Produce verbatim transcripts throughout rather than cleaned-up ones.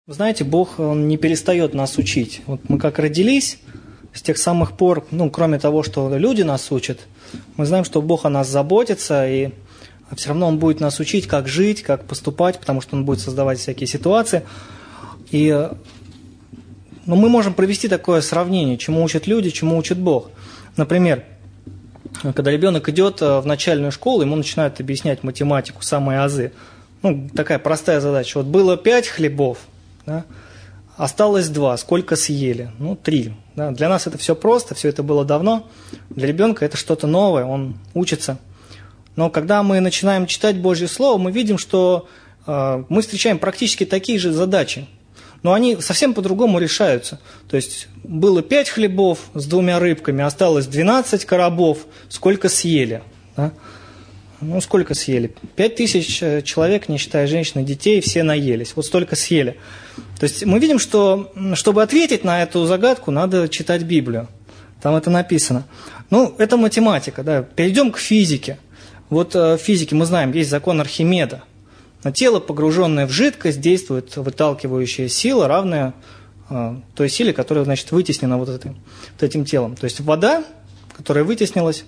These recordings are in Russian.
Вы знаете, Бог, Он не перестает нас учить. Вот мы как родились, с тех самых пор, ну, кроме того, что люди нас учат, мы знаем, что Бог о нас заботится, и все равно Он будет нас учить, как жить, как поступать, потому что Он будет создавать всякие ситуации. И ну, мы можем провести такое сравнение, чему учат люди, чему учит Бог. Например, когда ребенок идет в начальную школу, ему начинают объяснять математику, самые азы. Ну, такая простая задача. Вот было пять хлебов, да, осталось два. Сколько съели? Ну, три. Да. Для нас это все просто, все это было давно. Для ребенка это что-то новое, он учится. Но когда мы начинаем читать Божье Слово, мы видим, что э, мы встречаем практически такие же задачи. Но они совсем по-другому решаются. То есть было пять хлебов с двумя рыбками, осталось двенадцать коробов. Сколько съели? Да? Ну, сколько съели? Пять тысяч человек, не считая женщин и детей, все наелись. Вот столько съели. То есть мы видим, что чтобы ответить на эту загадку, надо читать Библию. Там это написано. Ну, это математика. Да. Перейдем к физике. Вот в физике мы знаем, есть закон Архимеда. На тело, погруженное в жидкость, действует выталкивающая сила, равная э, той силе, которая, значит, вытеснена вот этим, вот этим телом. То есть вода, которая вытеснилась,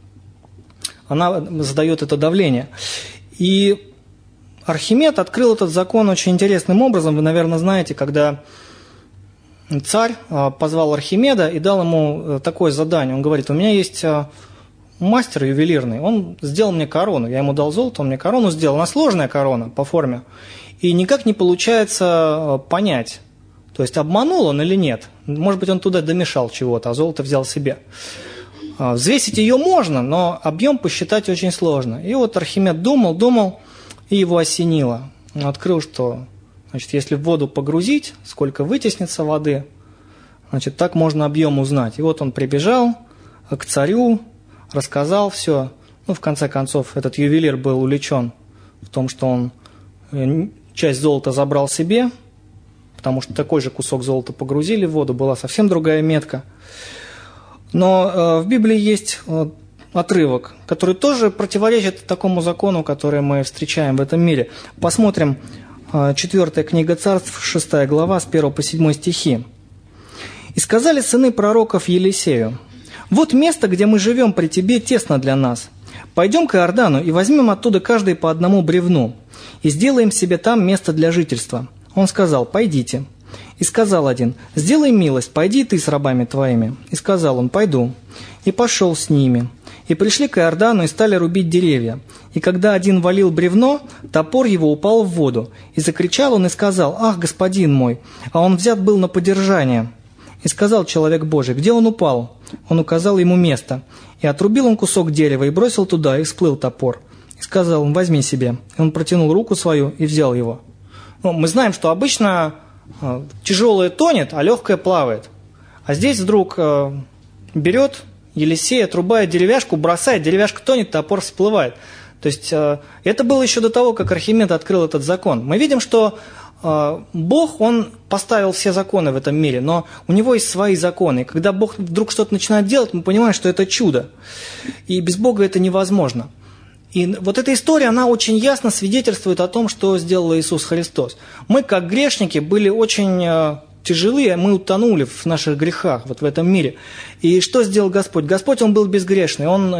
она задает это давление. И Архимед открыл этот закон очень интересным образом. Вы, наверное, знаете, когда царь э, позвал Архимеда и дал ему такое задание. Он говорит: у меня есть... Э, мастер ювелирный, он сделал мне корону, я ему дал золото, он мне корону сделал, она сложная корона по форме, и никак не получается понять, то есть обманул он или нет, может быть он туда домешал чего-то, а золото взял себе. Взвесить ее можно, но объем посчитать очень сложно. И вот Архимед думал, думал, и его осенило. Он открыл, что, значит, если в воду погрузить, сколько вытеснится воды, значит, так можно объем узнать. И вот он прибежал к царю, рассказал все. Ну, в конце концов, этот ювелир был увлечен в том, что он часть золота забрал себе, потому что такой же кусок золота погрузили в воду, была совсем другая метка. Но э, в Библии есть э, отрывок, который тоже противоречит такому закону, который мы встречаем в этом мире. Посмотрим э, четвёртая книга Царств, шестая глава, с первого по седьмой стихи. «И сказали сыны пророков Елисею: вот место, где мы живем при тебе, тесно для нас. Пойдем к Иордану и возьмем оттуда каждый по одному бревну, и сделаем себе там место для жительства. Он сказал: пойдите. И сказал один: сделай милость, пойди ты с рабами твоими. И сказал он: пойду. И пошел с ними. И пришли к Иордану и стали рубить деревья. И когда один валил бревно, топор его упал в воду. И закричал он и сказал: ах, господин мой, а он взят был на подержание. И сказал человек Божий: где он упал? Он указал ему место. И отрубил он кусок дерева, и бросил туда, и всплыл топор. И сказал он: возьми себе. И он протянул руку свою, и взял его. Ну, мы знаем, что обычно э, тяжелое тонет, а легкое плавает. А здесь вдруг э, берет Елисей, отрубает деревяшку, бросает, деревяшка тонет, топор всплывает. То есть э, это было еще до того, как Архимед открыл этот закон. Мы видим, что Бог, Он поставил все законы в этом мире, но у Него есть свои законы. И когда Бог вдруг что-то начинает делать, мы понимаем, что это чудо. И без Бога это невозможно. И вот эта история, она очень ясно свидетельствует о том, что сделал Иисус Христос. Мы, как грешники, были очень тяжелые, мы утонули в наших грехах, вот в этом мире. И что сделал Господь? Господь, Он был безгрешный, Он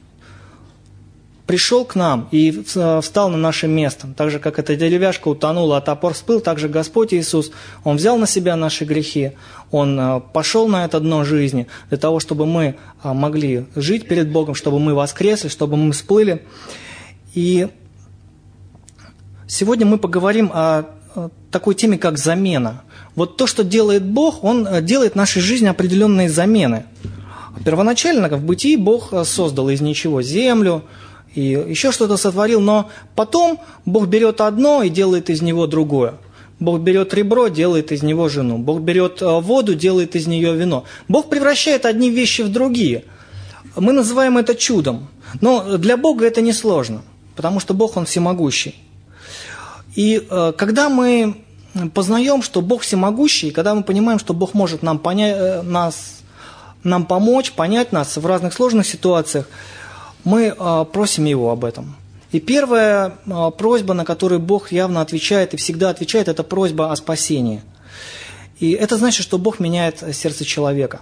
пришел к нам и встал на наше место. Так же, как эта деревяшка утонула, а топор всплыл, так же Господь Иисус, Он взял на себя наши грехи, Он пошел на это дно жизни для того, чтобы мы могли жить перед Богом, чтобы мы воскресли, чтобы мы всплыли. И сегодня мы поговорим о такой теме, как замена. Вот то, что делает Бог, Он делает в нашей жизни определенные замены. Первоначально, в бытии, Бог создал из ничего землю, и еще что-то сотворил, но потом Бог берет одно и делает из него другое. Бог берет ребро, делает из него жену. Бог берет воду, делает из нее вино. Бог превращает одни вещи в другие. Мы называем это чудом. Но для Бога это несложно, потому что Бог, Он всемогущий. И когда мы познаем, что Бог всемогущий, и когда мы понимаем, что Бог может нам, понять, нас, нам помочь, понять нас в разных сложных ситуациях, мы просим Его об этом. И первая просьба, на которую Бог явно отвечает и всегда отвечает, это просьба о спасении. И это значит, что Бог меняет сердце человека.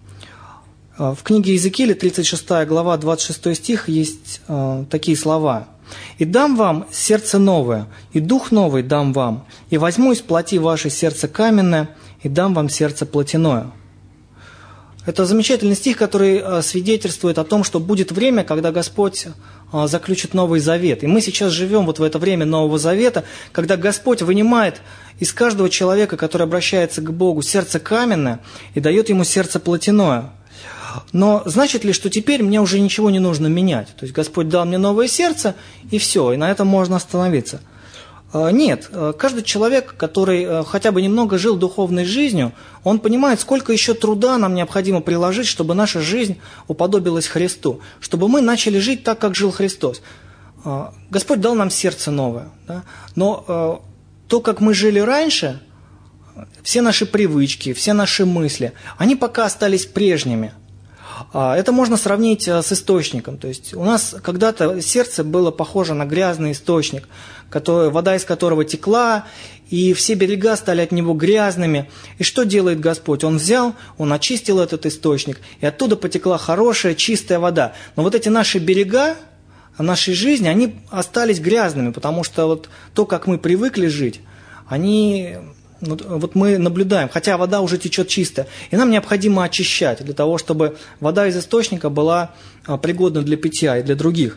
В книге Иезекииля, тридцать шестая глава, двадцать шестой стих, есть такие слова. «И дам вам сердце новое, и дух новый дам вам, и возьму из плоти ваше сердце каменное, и дам вам сердце плотяное». Это замечательный стих, который свидетельствует о том, что будет время, когда Господь заключит Новый Завет. И мы сейчас живем вот в это время Нового Завета, когда Господь вынимает из каждого человека, который обращается к Богу, сердце каменное и дает ему сердце плотяное. Но значит ли, что теперь мне уже ничего не нужно менять? То есть Господь дал мне новое сердце, и все, и на этом можно остановиться. Нет, каждый человек, который хотя бы немного жил духовной жизнью, он понимает, сколько еще труда нам необходимо приложить, чтобы наша жизнь уподобилась Христу, чтобы мы начали жить так, как жил Христос. Господь дал нам сердце новое, да? Но то, как мы жили раньше, все наши привычки, все наши мысли, они пока остались прежними. Это можно сравнить с источником. То есть у нас когда-то сердце было похоже на грязный источник, который, вода из которого текла, и все берега стали от него грязными. И что делает Господь? Он взял, Он очистил этот источник, и оттуда потекла хорошая, чистая вода. Но вот эти наши берега нашей жизни, они остались грязными, потому что вот то, как мы привыкли жить, они... Вот, вот мы наблюдаем, хотя вода уже течет чистая, и нам необходимо очищать для того, чтобы вода из источника была пригодна для питья и для других.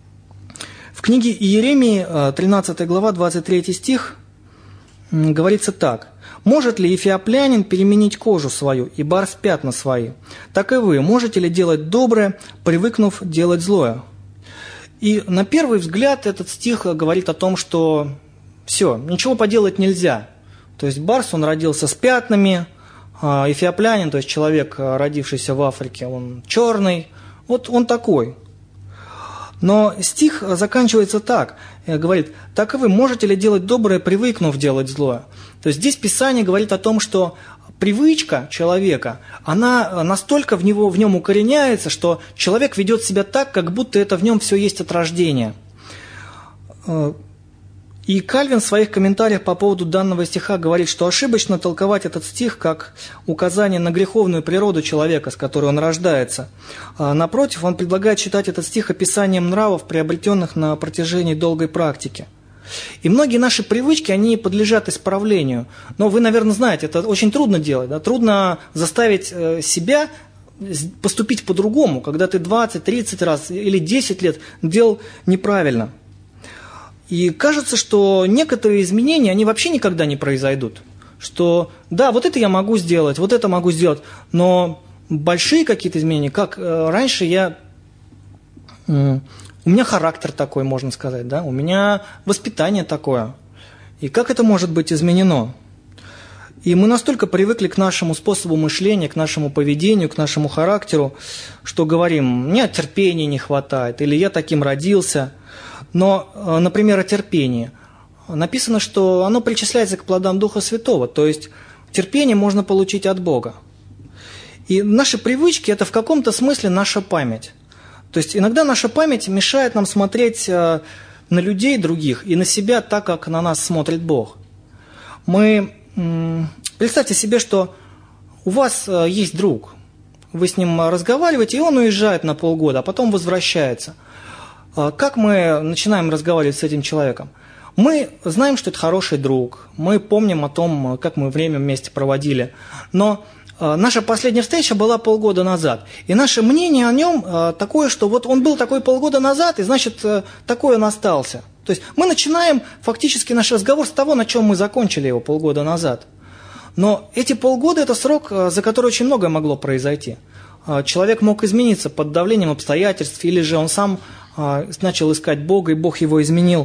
В книге Иеремии, тринадцатая глава, двадцать третий стих, говорится так. «Может ли эфиоплянин переменить кожу свою и барс пятна свои? Так и вы, можете ли делать доброе, привыкнув делать злое?» И на первый взгляд этот стих говорит о том, что все, ничего поделать нельзя. То есть барс, он родился с пятнами, эфиоплянин, то есть человек, родившийся в Африке, он черный, вот он такой. Но стих заканчивается так, говорит, «Так и вы, можете ли делать доброе, привыкнув делать злое?» То есть здесь Писание говорит о том, что привычка человека, она настолько в, него, в нем укореняется, что человек ведет себя так, как будто это в нем все есть от рождения. И Кальвин в своих комментариях по поводу данного стиха говорит, что ошибочно толковать этот стих как указание на греховную природу человека, с которой он рождается. А напротив, он предлагает читать этот стих описанием нравов, приобретенных на протяжении долгой практики. И многие наши привычки, они подлежат исправлению. Но вы, наверное, знаете, это очень трудно делать. Да? Трудно заставить себя поступить по-другому, когда ты двадцать-тридцать раз или десять лет делал неправильно. И кажется, что некоторые изменения, они вообще никогда не произойдут. Что, да, вот это я могу сделать, вот это могу сделать, но большие какие-то изменения, как раньше я... У меня характер такой, можно сказать, да, у меня воспитание такое. И как это может быть изменено? И мы настолько привыкли к нашему способу мышления, к нашему поведению, к нашему характеру, что говорим, мне терпения не хватает, или я таким родился. Но, например, о терпении. Написано, что оно причисляется к плодам Духа Святого, то есть терпение можно получить от Бога. И наши привычки – это в каком-то смысле наша память. То есть иногда наша память мешает нам смотреть на людей других и на себя так, как на нас смотрит Бог. Мы, представьте себе, что у вас есть друг, вы с ним разговариваете, и он уезжает на полгода, а потом возвращается. Как мы начинаем разговаривать с этим человеком? Мы знаем, что это хороший друг, мы помним о том, как мы время вместе проводили, но наша последняя встреча была полгода назад, и наше мнение о нем такое, что вот он был такой полгода назад, и значит, такой он остался. То есть мы начинаем фактически наш разговор с того, на чем мы закончили его полгода назад. Но эти полгода – это срок, за который очень многое могло произойти. Человек мог измениться под давлением обстоятельств, или же он сам начал искать Бога, и Бог его изменил.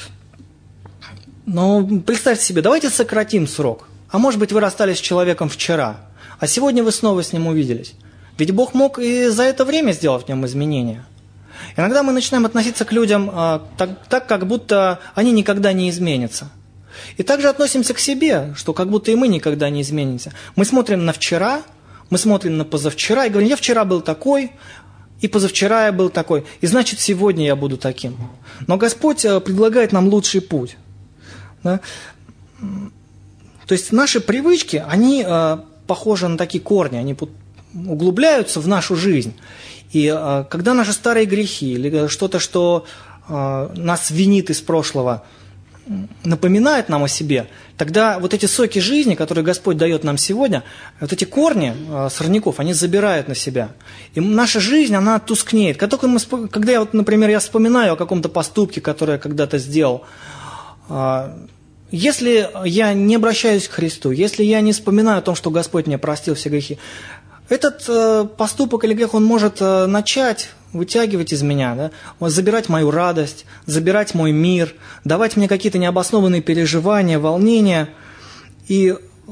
Но представьте себе, давайте сократим срок. А может быть, вы расстались с человеком вчера, а сегодня вы снова с ним увиделись. Ведь Бог мог и за это время сделать в нем изменения. Иногда мы начинаем относиться к людям а, так, так, как будто они никогда не изменятся. И также относимся к себе, что как будто и мы никогда не изменимся. Мы смотрим на вчера, мы смотрим на позавчера и говорим, я вчера был такой, И позавчера я был такой, и значит, сегодня я буду таким. Но Господь предлагает нам лучший путь. Да? То есть наши привычки, они похожи на такие корни, они углубляются в нашу жизнь. И когда наши старые грехи или что-то, что нас винит из прошлого, напоминает нам о себе, тогда вот эти соки жизни, которые Господь дает нам сегодня, вот эти корни сорняков, они забирают на себя. И наша жизнь, она тускнеет. Когда, мы, когда я, вот, например, я вспоминаю о каком-то поступке, который я когда-то сделал, если я не обращаюсь к Христу, если я не вспоминаю о том, что Господь мне простил все грехи, этот поступок или грех, он может начать вытягивать из меня, да, забирать мою радость, забирать мой мир, давать мне какие-то необоснованные переживания, волнения. И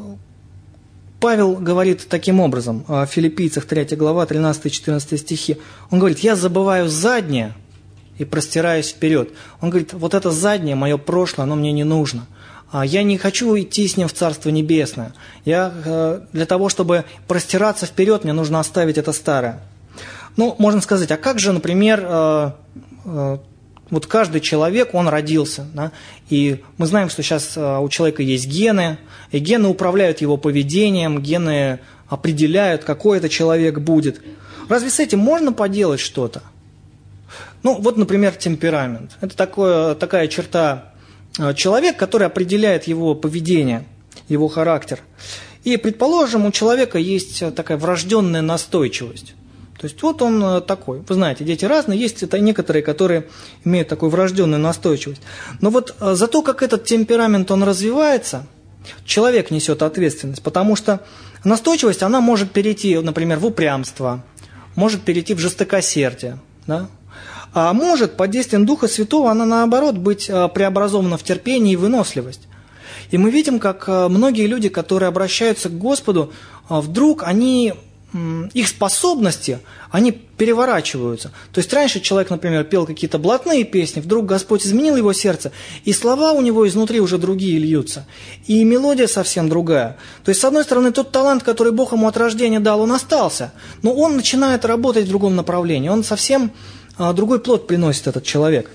Павел говорит таким образом, в Филиппийцах третья глава, тринадцатый-четырнадцатый стихи. Он говорит, я забываю заднее и простираюсь вперед. Он говорит, вот это заднее, мое прошлое, оно мне не нужно. Я не хочу идти с ним в Царство Небесное. Я, для того, чтобы простираться вперед, мне нужно оставить это старое. Ну, можно сказать, а как же, например, э, э, вот каждый человек, он родился, да? И мы знаем, что сейчас э, у человека есть гены, и гены управляют его поведением, гены определяют, какой это человек будет. Разве с этим можно поделать что-то? Ну, вот, например, темперамент. Это такое, такая черта э, человека, который определяет его поведение, его характер. И, предположим, у человека есть такая врожденная настойчивость. То есть вот он такой. Вы знаете, дети разные, есть это некоторые, которые имеют такую врожденную настойчивость. Но вот за то, как этот темперамент он развивается, человек несет ответственность, потому что настойчивость, она может перейти, например, в упрямство, может перейти в жестокосердие, да? А может, под действием Духа Святого, она наоборот быть преобразована в терпение и выносливость. И мы видим, как многие люди, которые обращаются к Господу, вдруг они... их способности, они переворачиваются. То есть раньше человек, например, пел какие-то блатные песни, вдруг Господь изменил его сердце, и слова у него изнутри уже другие льются, и мелодия совсем другая. То есть, с одной стороны, тот талант, который Бог ему от рождения дал, он остался, но он начинает работать в другом направлении, он совсем другой плод приносит этот человек.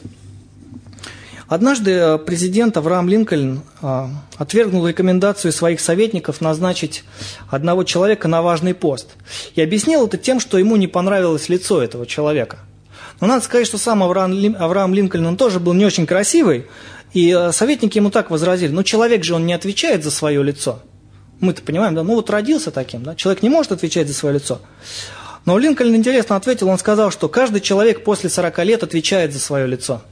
Однажды президент Авраам Линкольн отвергнул рекомендацию своих советников назначить одного человека на важный пост. И объяснил это тем, что ему не понравилось лицо этого человека. Но надо сказать, что сам Авраам Линкольн, он тоже был не очень красивый, и советники ему так возразили, ну человек же он не отвечает за свое лицо. Мы-то понимаем, да, ну вот родился таким, да, человек не может отвечать за свое лицо. Но Линкольн интересно ответил, он сказал, что каждый человек после сорока лет отвечает за свое лицо.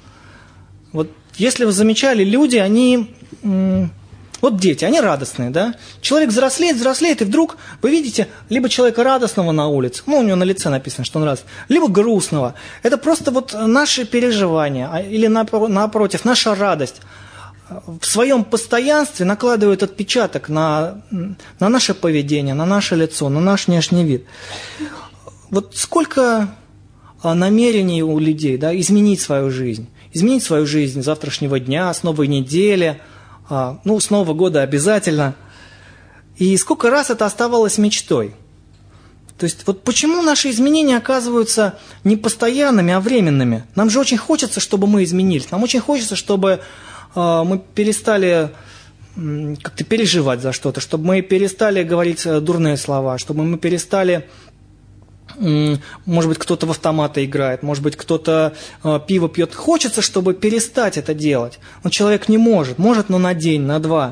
Вот если вы замечали, люди, они, вот дети, они радостные, да? Человек взрослеет, взрослеет, и вдруг вы видите либо человека радостного на улице, ну, у него на лице написано, что он радостный, либо грустного. Это просто вот наши переживания, или напротив, наша радость в своем постоянстве накладывает отпечаток на, на наше поведение, на наше лицо, на наш внешний вид. Вот сколько намерений у людей, да, изменить свою жизнь. Изменить свою жизнь с завтрашнего дня, с новой недели, ну, с Нового года обязательно. И сколько раз это оставалось мечтой. То есть вот почему наши изменения оказываются не постоянными, а временными? Нам же очень хочется, чтобы мы изменились. Нам очень хочется, чтобы мы перестали как-то переживать за что-то, чтобы мы перестали говорить дурные слова, чтобы мы перестали... Может быть, кто-то в автоматы играет, может быть, кто-то э, пиво пьет. Хочется, чтобы перестать это делать. Но человек не может. Может, но на день, на два.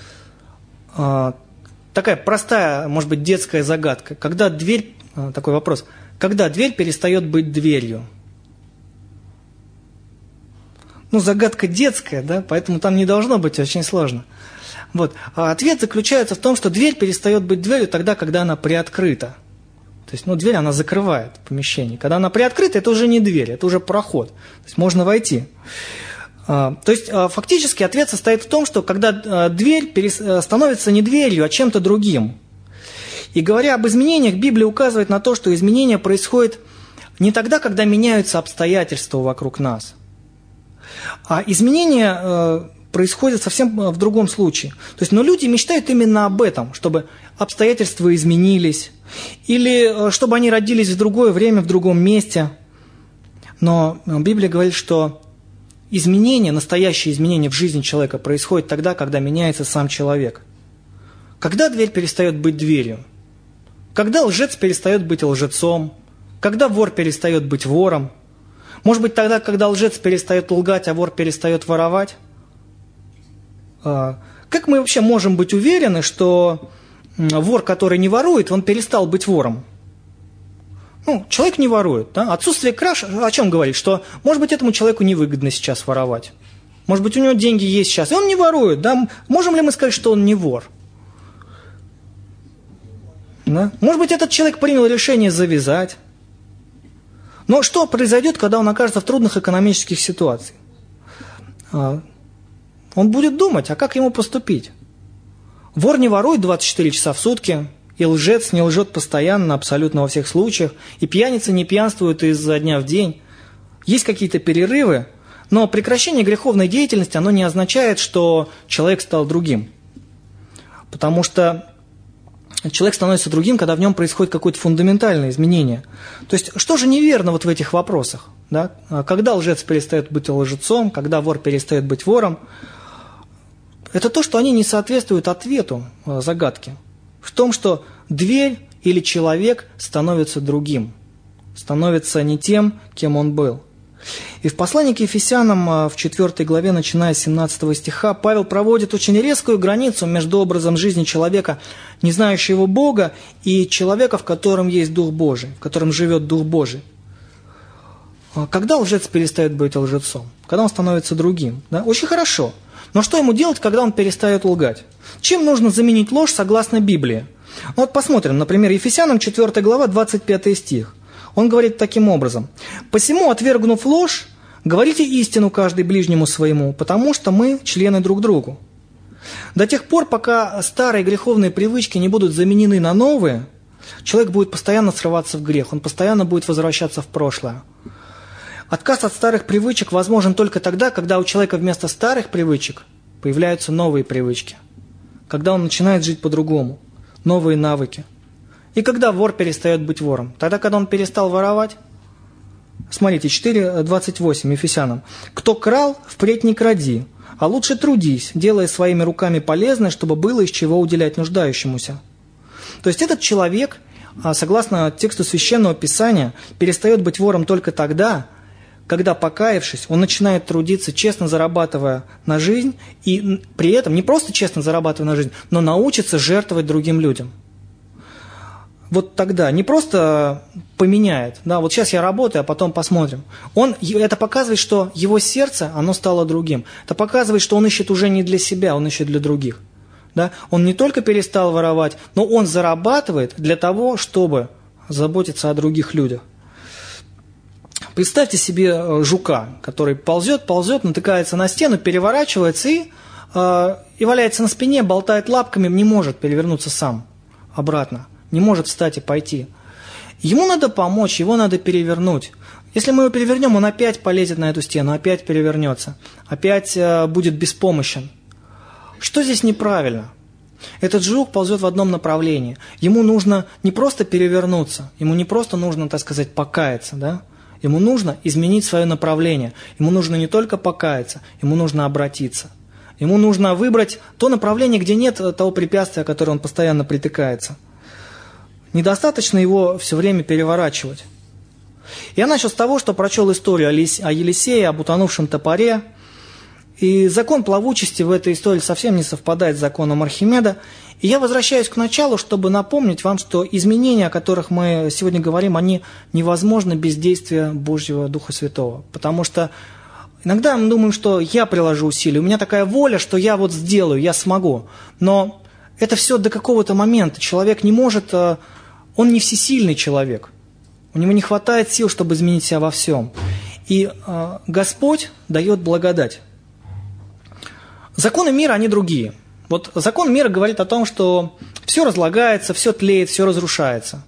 Э, такая простая, может быть, детская загадка. Когда дверь... Э, такой вопрос. Когда дверь перестает быть дверью? Ну, загадка детская, да, поэтому там не должно быть очень сложно. Вот. А ответ заключается в том, что дверь перестает быть дверью тогда, когда она приоткрыта. То есть, ну, дверь, она закрывает помещение. Когда она приоткрыта, это уже не дверь, это уже проход. То есть, можно войти. То есть, фактически, ответ состоит в том, что когда дверь становится не дверью, а чем-то другим. И говоря об изменениях, Библия указывает на то, что изменения происходят не тогда, когда меняются обстоятельства вокруг нас. А изменения происходит совсем в другом случае. То есть, но люди мечтают именно об этом, чтобы обстоятельства изменились, или чтобы они родились в другое время, в другом месте. Но Библия говорит, что изменения, настоящие изменения в жизни человека происходят тогда, когда меняется сам человек. Когда дверь перестает быть дверью? Когда лжец перестает быть лжецом? Когда вор перестает быть вором? Может быть, тогда, когда лжец перестает лгать, а вор перестает воровать? Как мы вообще можем быть уверены, что вор, который не ворует, он перестал быть вором? Ну, человек не ворует. Да? Отсутствие краж о чем говорит? Что, может быть, этому человеку невыгодно сейчас воровать. Может быть, у него деньги есть сейчас, и он не ворует. Да? Можем ли мы сказать, что он не вор? Да? Может быть, этот человек принял решение завязать. Но что произойдет, когда он окажется в трудных экономических ситуациях? Он будет думать, а как ему поступить? Вор не ворует двадцать четыре часа в сутки, и лжец не лжет постоянно, абсолютно во всех случаях, и пьяница не пьянствует изо дня в день. Есть какие-то перерывы, но прекращение греховной деятельности, оно не означает, что человек стал другим. Потому что человек становится другим, когда в нем происходит какое-то фундаментальное изменение. То есть, что же неверно вот в этих вопросах? Да? Когда лжец перестает быть лжецом, когда вор перестает быть вором? Это то, что они не соответствуют ответу загадки. В том, что дверь или человек становится другим, становится не тем, кем он был. И в послании к Ефесянам в четвёртой главе, начиная с семнадцатого стиха, Павел проводит очень резкую границу между образом жизни человека, не знающего Бога, и человека, в котором есть Дух Божий, в котором живет Дух Божий. Когда лжец перестает быть лжецом? Когда он становится другим? Да? Очень хорошо. Но что ему делать, когда он перестает лгать? Чем нужно заменить ложь согласно Библии? Ну вот посмотрим, например, Ефесянам четвёртая глава, двадцать пятый стих. Он говорит таким образом: «Посему, отвергнув ложь, говорите истину каждый ближнему своему, потому что мы члены друг другу». До тех пор, пока старые греховные привычки не будут заменены на новые, человек будет постоянно срываться в грех, он постоянно будет возвращаться в прошлое. Отказ от старых привычек возможен только тогда, когда у человека вместо старых привычек появляются новые привычки, когда он начинает жить по-другому, новые навыки. И когда вор перестает быть вором? Тогда, когда он перестал воровать? Смотрите, четыре двадцать восемь, Ефесянам. «Кто крал, впредь не кради, а лучше трудись, делая своими руками полезное, чтобы было из чего уделять нуждающемуся». То есть этот человек, согласно тексту Священного Писания, перестает быть вором только тогда, когда, покаявшись, он начинает трудиться, честно зарабатывая на жизнь, и при этом не просто честно зарабатывая на жизнь, но научится жертвовать другим людям. Вот тогда не просто поменяет, да, вот сейчас я работаю, а потом посмотрим. Он, это показывает, что его сердце, оно стало другим. Это показывает, что он ищет уже не для себя, он ищет для других. Да? Он не только перестал воровать, но он зарабатывает для того, чтобы заботиться о других людях. Представьте себе жука, который ползет, ползет, натыкается на стену, переворачивается и, э, и валяется на спине, болтает лапками, не может перевернуться сам обратно, не может встать и пойти. Ему надо помочь, его надо перевернуть. Если мы его перевернем, он опять полезет на эту стену, опять перевернется, опять э, будет беспомощен. Что здесь неправильно? Этот жук ползет в одном направлении. Ему нужно не просто перевернуться, ему не просто нужно, так сказать, покаяться, да? Ему нужно изменить свое направление. Ему нужно не только покаяться, ему нужно обратиться. Ему нужно выбрать то направление, где нет того препятствия, которое он постоянно притыкается. Недостаточно его все время переворачивать. Я начал с того, что прочел историю о Елисее, об утонувшем топоре. И закон плавучести в этой истории совсем не совпадает с законом Архимеда. И я возвращаюсь к началу, чтобы напомнить вам, что изменения, о которых мы сегодня говорим, они невозможны без действия Божьего Духа Святого. Потому что иногда мы думаем, что я приложу усилия, у меня такая воля, что я вот сделаю, я смогу. Но это все до какого-то момента. Человек не может, он не всесильный человек. У него не хватает сил, чтобы изменить себя во всем. И Господь дает благодать. Законы мира, они другие. Вот закон мира говорит о том, что все разлагается, все тлеет, все разрушается.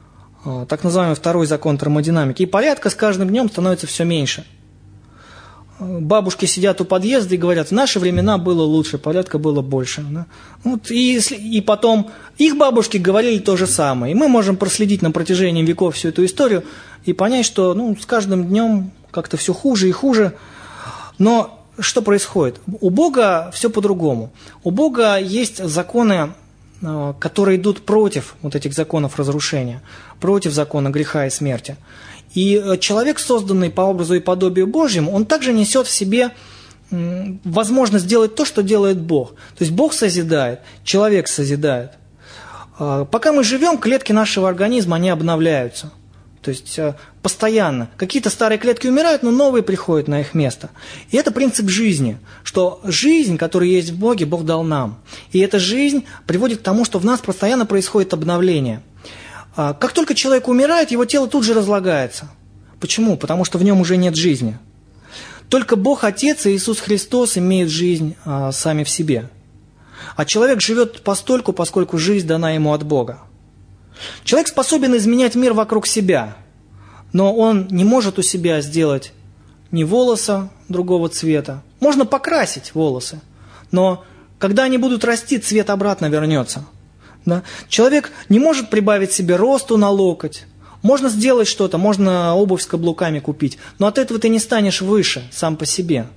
Так называемый второй закон термодинамики. И порядка с каждым днем становится все меньше. бабушки сидят у подъезда и говорят, в наши времена было лучше, порядка было больше. Да? Вот, и, и потом их бабушки говорили то же самое. И мы можем проследить на протяжении веков всю эту историю и понять, что ну, с каждым днем как-то все хуже и хуже. Но что происходит? У Бога все по-другому. У Бога есть законы, которые идут против вот этих законов разрушения, против закона греха и смерти. И человек, созданный по образу и подобию Божьему, он также несет в себе возможность сделать то, что делает Бог. То есть Бог созидает, человек созидает. Пока мы живем, клетки нашего организма, они обновляются. То есть постоянно. Какие-то старые клетки умирают, но новые приходят на их место. И это принцип жизни, что жизнь, которая есть в Боге, Бог дал нам. И эта жизнь приводит к тому, что в нас постоянно происходит обновление. Как только человек умирает, его тело тут же разлагается. Почему? Потому что в нем уже нет жизни. Только Бог Отец и Иисус Христос имеют жизнь а, сами в себе. А человек живет постольку, поскольку жизнь дана ему от Бога. Человек способен изменять мир вокруг себя, но он не может у себя сделать ни волоса другого цвета. Можно покрасить волосы, но когда они будут расти, цвет обратно вернется. Да? Человек не может прибавить себе росту на локоть. Можно сделать что-то, можно обувь с каблуками купить, но от этого ты не станешь выше сам по себе.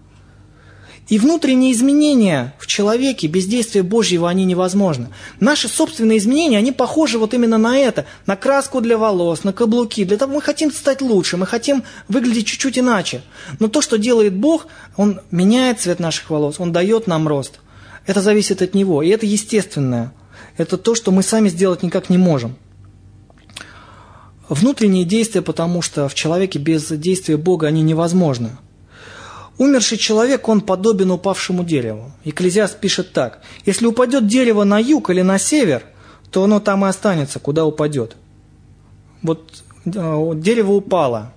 И внутренние изменения в человеке без действия Божьего, они невозможны. Наши собственные изменения, они похожи вот именно на это, на краску для волос, на каблуки. Для того мы хотим стать лучше, мы хотим выглядеть чуть-чуть иначе. Но то, что делает Бог, Он меняет цвет наших волос, Он дает нам рост. Это зависит от Него, и это естественное. Это то, что мы сами сделать никак не можем. Внутренние действия, потому что в человеке без действия Бога они невозможны. Умерший человек, он подобен упавшему дереву. Экклезиаст пишет так. Если упадет дерево на юг или на север, то оно там и останется, куда упадет. Вот дерево упало.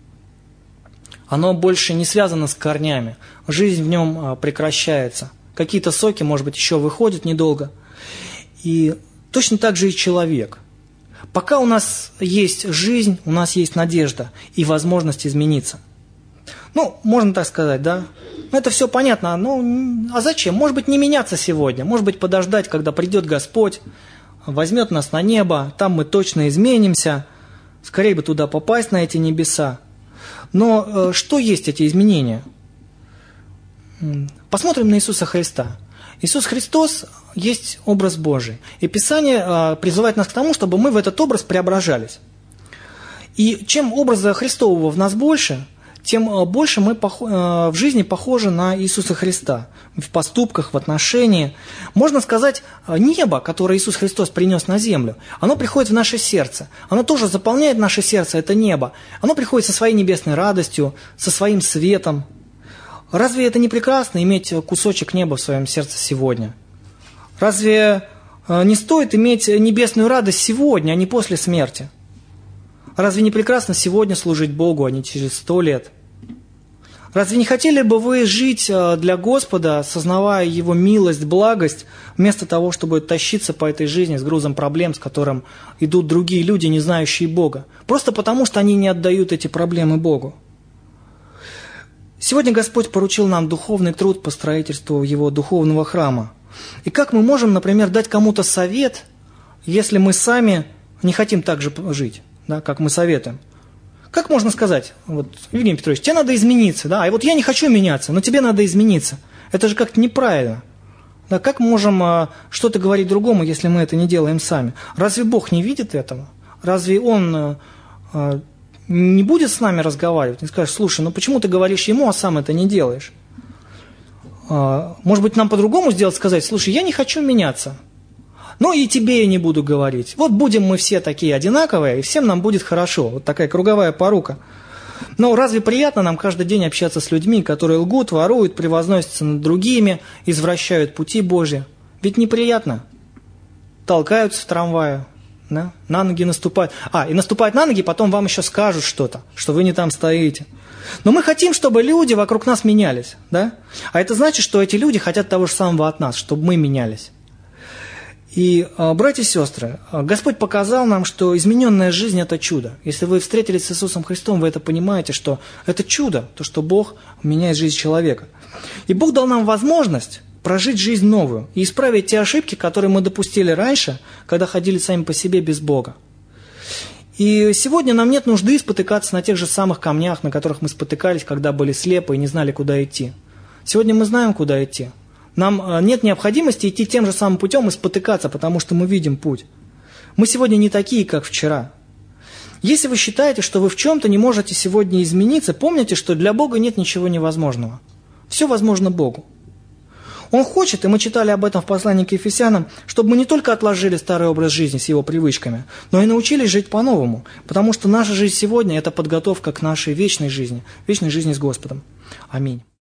Оно больше не связано с корнями. Жизнь в нем прекращается. Какие-то соки, может быть, еще выходят недолго. И точно так же и человек. Пока у нас есть жизнь, у нас есть надежда и возможность измениться. Ну, можно так сказать, да? Ну, это все понятно. Ну, а зачем? Может быть, не меняться сегодня. Может быть, подождать, когда придет Господь, возьмет нас на небо, там мы точно изменимся. Скорее бы туда попасть, на эти небеса. Но э, что есть эти изменения? Посмотрим на Иисуса Христа. Иисус Христос есть образ Божий. И Писание э, призывает нас к тому, чтобы мы в этот образ преображались. И чем образа Христового в нас больше, тем больше мы в жизни похожи на Иисуса Христа. В поступках, в отношении. Можно сказать, небо, которое Иисус Христос принес на землю, оно приходит в наше сердце. Оно тоже заполняет наше сердце, это небо. Оно приходит со своей небесной радостью, со своим светом. Разве это не прекрасно, иметь кусочек неба в своем сердце сегодня? Разве не стоит иметь небесную радость сегодня, а не после смерти? Разве не прекрасно сегодня служить Богу, а не через сто лет? Разве не хотели бы вы жить для Господа, осознавая Его милость, благость, вместо того, чтобы тащиться по этой жизни с грузом проблем, с которым идут другие люди, не знающие Бога? Просто потому, что они не отдают эти проблемы Богу. Сегодня Господь поручил нам духовный труд по строительству Его духовного храма. И как мы можем, например, дать кому-то совет, если мы сами не хотим так же жить, да, как мы советуем? Как можно сказать, вот, Евгений Петрович, тебе надо измениться, да, а вот я не хочу меняться, но тебе надо измениться. Это же как-то неправильно. Да, как можем а, что-то говорить другому, если мы это не делаем сами? Разве Бог не видит этого? Разве Он а, а, не будет с нами разговаривать? Не скажешь, слушай, ну почему ты говоришь Ему, а сам это не делаешь? А, может быть, нам по-другому сделать, сказать, слушай, я не хочу меняться. Ну и тебе я не буду говорить. Вот будем мы все такие одинаковые, и всем нам будет хорошо. Вот такая круговая порука. Но разве приятно нам каждый день общаться с людьми, которые лгут, воруют, превозносятся над другими, извращают пути Божьи? Ведь неприятно. Толкаются в трамвае, да? На ноги наступают. А, и наступают на ноги, потом вам еще скажут что-то, что вы не там стоите. Но мы хотим, чтобы люди вокруг нас менялись. Да? А это значит, что эти люди хотят того же самого от нас, чтобы мы менялись. И, братья и сестры, Господь показал нам, что измененная жизнь – это чудо. Если вы встретились с Иисусом Христом, вы это понимаете, что это чудо, то, что Бог меняет жизнь человека. И Бог дал нам возможность прожить жизнь новую и исправить те ошибки, которые мы допустили раньше, когда ходили сами по себе без Бога. И сегодня нам нет нужды спотыкаться на тех же самых камнях, на которых мы спотыкались, когда были слепы и не знали, куда идти. Сегодня мы знаем, куда идти. Нам нет необходимости идти тем же самым путем и спотыкаться, потому что мы видим путь. Мы сегодня не такие, как вчера. Если вы считаете, что вы в чем-то не можете сегодня измениться, помните, что для Бога нет ничего невозможного. Все возможно Богу. Он хочет, и мы читали об этом в послании к Ефесянам, чтобы мы не только отложили старый образ жизни с его привычками, но и научились жить по-новому, потому что наша жизнь сегодня – это подготовка к нашей вечной жизни, вечной жизни с Господом. Аминь.